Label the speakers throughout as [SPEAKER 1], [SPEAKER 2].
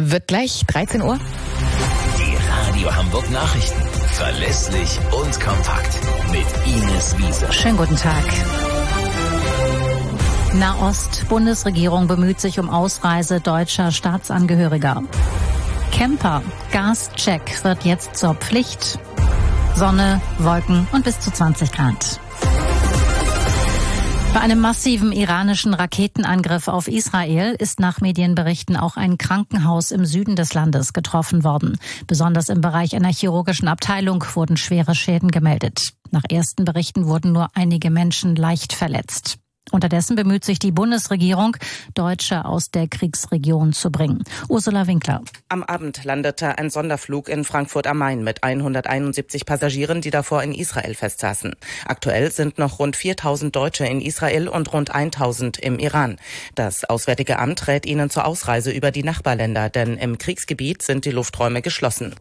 [SPEAKER 1] Wird gleich 13 Uhr.
[SPEAKER 2] Die Radio Hamburg Nachrichten. Verlässlich und kompakt. Mit Ines Wiese.
[SPEAKER 3] Schönen guten Tag. Nahost. Bundesregierung bemüht sich um Ausreise deutscher Staatsangehöriger. Camper. Gascheck wird jetzt zur Pflicht. Sonne, Wolken und bis zu 20 Grad. Bei einem massiven iranischen Raketenangriff auf Israel ist nach Medienberichten auch ein Krankenhaus im Süden des Landes getroffen worden. Besonders im Bereich einer chirurgischen Abteilung wurden schwere Schäden gemeldet. Nach ersten Berichten wurden nur einige Menschen leicht verletzt. Unterdessen bemüht sich die Bundesregierung, Deutsche aus der Kriegsregion zu bringen. Ursula Winkler.
[SPEAKER 4] Am Abend landete ein Sonderflug in Frankfurt am Main mit 171 Passagieren, die davor in Israel festsaßen. Aktuell sind noch rund 4.000 Deutsche in Israel und rund 1.000 im Iran. Das Auswärtige Amt rät ihnen zur Ausreise über die Nachbarländer, denn im Kriegsgebiet sind die Lufträume geschlossen.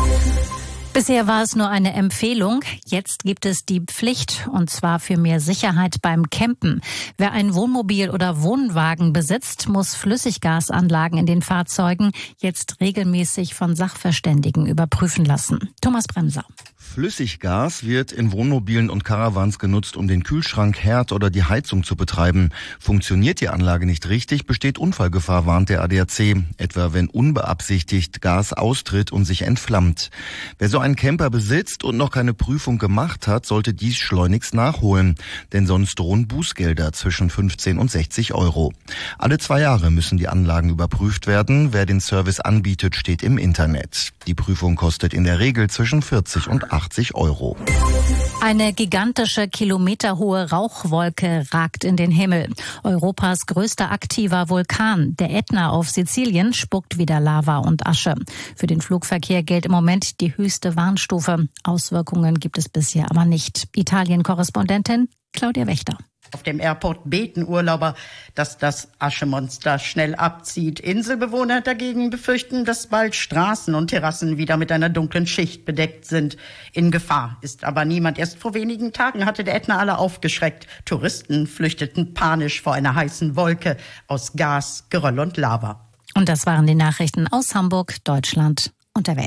[SPEAKER 3] Bisher war es nur eine Empfehlung, jetzt gibt es die Pflicht, und zwar für mehr Sicherheit beim Campen. Wer ein Wohnmobil oder Wohnwagen besitzt, muss Flüssiggasanlagen in den Fahrzeugen jetzt regelmäßig von Sachverständigen überprüfen lassen. Thomas Bremser.
[SPEAKER 5] Flüssiggas wird in Wohnmobilen und Caravans genutzt, um den Kühlschrank, Herd oder die Heizung zu betreiben. Funktioniert die Anlage nicht richtig, besteht Unfallgefahr, warnt der ADAC. Etwa wenn unbeabsichtigt Gas austritt und sich entflammt. Wer so einen Camper besitzt und noch keine Prüfung gemacht hat, sollte dies schleunigst nachholen. Denn sonst drohen Bußgelder zwischen 15 und 60 Euro. Alle 2 Jahre müssen die Anlagen überprüft werden. Wer den Service anbietet, steht im Internet. Die Prüfung kostet in der Regel zwischen 40 und 80 Euro.
[SPEAKER 3] Eine gigantische, kilometerhohe Rauchwolke ragt in den Himmel. Europas größter aktiver Vulkan, der Ätna auf Sizilien, spuckt wieder Lava und Asche. Für den Flugverkehr gilt im Moment die höchste Warnstufe. Auswirkungen gibt es bisher aber nicht. Italien-Korrespondentin Claudia Wächter.
[SPEAKER 6] Auf dem Airport beten Urlauber, dass das Aschemonster schnell abzieht. Inselbewohner dagegen befürchten, dass bald Straßen und Terrassen wieder mit einer dunklen Schicht bedeckt sind. In Gefahr ist aber niemand. Erst vor wenigen Tagen hatte der Ätna alle aufgeschreckt. Touristen flüchteten panisch vor einer heißen Wolke aus Gas, Geröll und Lava.
[SPEAKER 3] Und das waren die Nachrichten aus Hamburg, Deutschland und der Welt.